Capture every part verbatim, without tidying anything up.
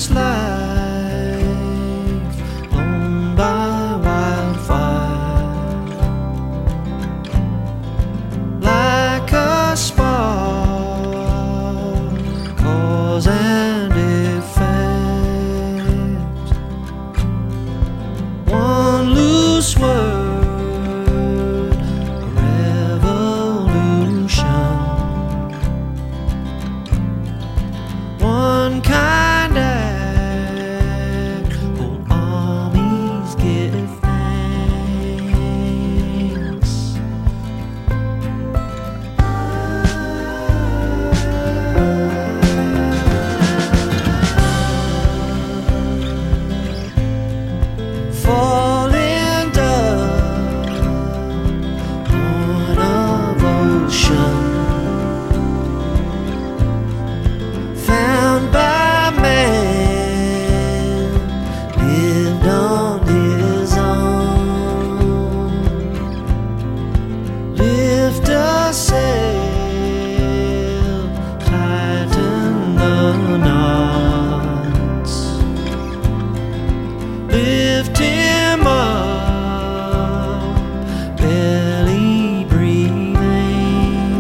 this life blown by wildfire, like a spark, cause and effect. One loose word, a revolution. One kind act, whole armies give thanks. Falling dove, born of ocean, found by man, lived on his own. Lift a sail, tighten the knots, lift him up, barely breathing,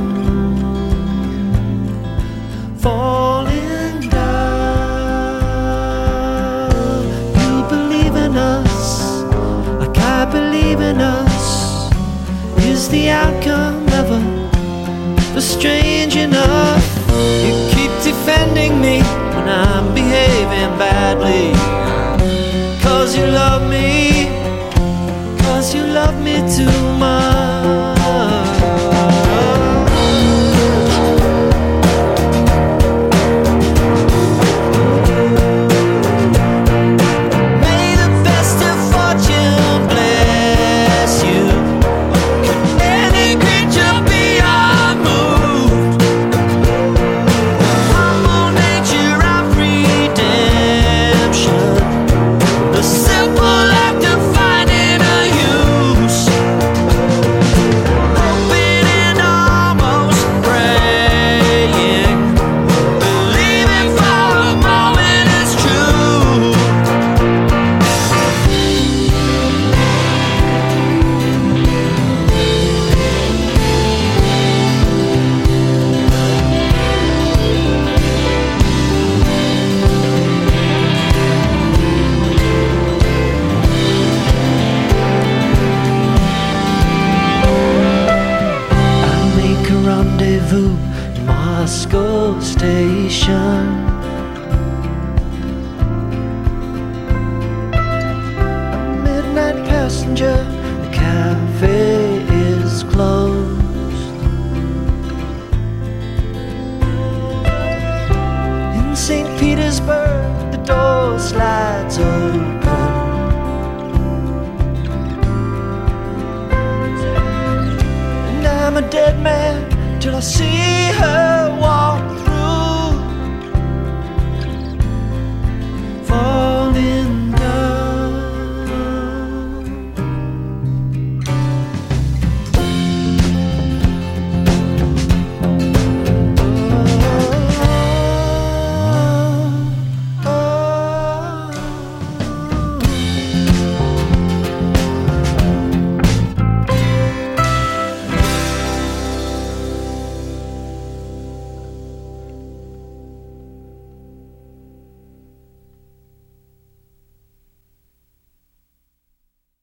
falling down. You believe in us, like I believe in us. Is the outcome ever the strange enough? You keep defending me when I'm behaving badly, cause you love me, cause you love me too much. May the best of fortune bless you. Could any creature be unmoved? Humble nature of redemption, the simple act of finding a use, hoping and almost praying, believing for a moment it's true. I'll make a rendezvous in Moscow Station. Midnight passenger, the cafe is closed. In Saint Petersburg, the door slides open, and I'm a dead man till I see her